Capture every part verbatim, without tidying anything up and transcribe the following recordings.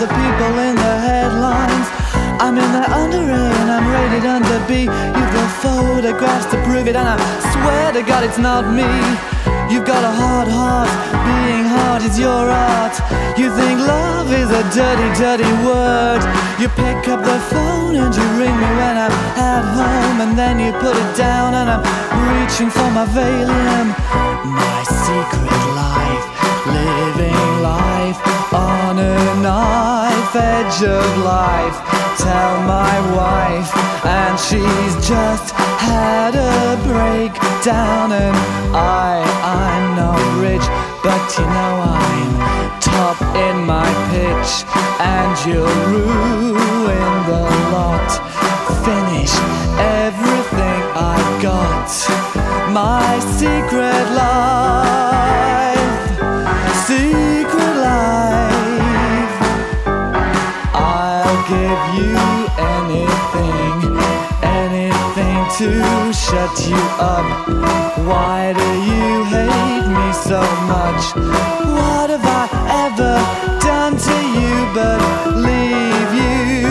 the people in the headlines. I'm in the under A and I'm rated under B. You've got photographs to prove it, and I swear to God it's not me. You've got a hard heart, being hard is your art. You think love is a dirty, dirty word. You pick up the phone and you ring me when I'm at home, and then you put it down and I'm reaching for my Valium. My secret life, living life on a knife edge of life. Tell my wife, and she's just had a breakdown. And I, I'm not rich, but you know I'm top in my pitch, and you'll ruin the lot. Finish everything I got. My secret life, secret life. I'll give you anything, anything to shut you up. Why do you hate me so much? What have I ever done to you but leave you?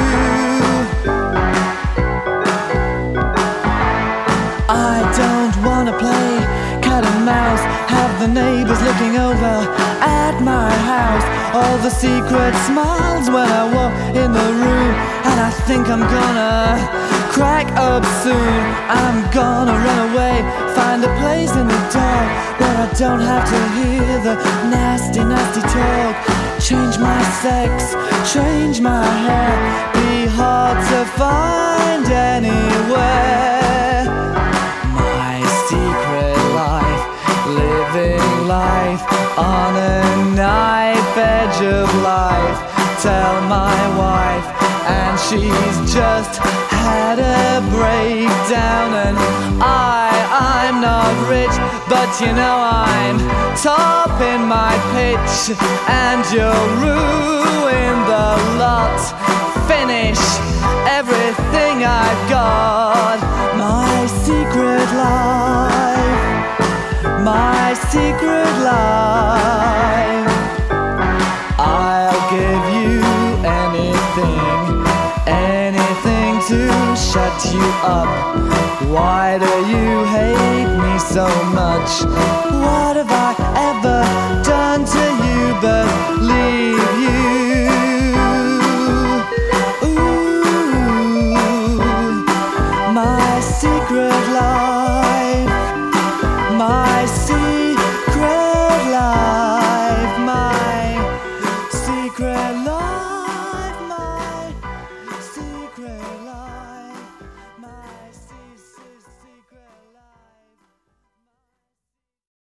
I don't wanna play cat and mouse, have the neighbors looking over at my house. All the secret smiles when I walk in the room, and I think I'm gonna crack up soon. I'm gonna run away, find a place in the dark where I don't have to hear the nasty, nasty talk. Change my sex, change my hair, be hard to find anywhere. My secret life, living life on a knife edge of life. Tell my wife, and she's just had a breakdown. And I, I'm not rich, but you know I'm top in my pitch, and you'll ruin the lot. Finish everything I've got. My secret life, my secret life. I'll give you anything, anything to shut you up. Why do you hate me so much? What have I ever done to you but leave you? Ooh, my secret life, my